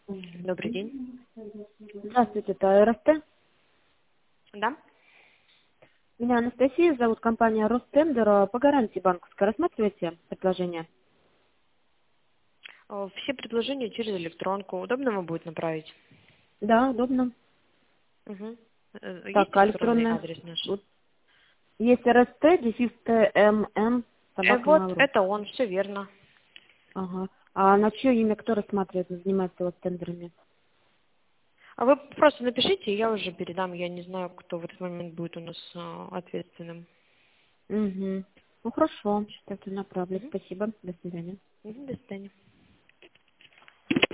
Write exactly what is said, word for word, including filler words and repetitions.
Добрый день. Здравствуйте, это РСТ. Да? Меня Анастасия зовут, компания Ростендер. По гарантии банковской рассматриваете предложение? Э, Все предложения через электронку. Удобно вам будет направить? Да, удобно. Угу. Так, Есть а электронный электронная? адрес наш? Вот. Есть РСТ, дефис ТММ, Э, собака вот, Mail.ru. это он, все верно. Ага. А на чье имя кто рассматривает, занимается вот тендерами? А вы просто напишите, и я уже передам. Я не знаю, кто в этот момент будет у нас э, ответственным. Угу. Ну хорошо, сейчас я направлю. Угу. Спасибо. До свидания. До свидания.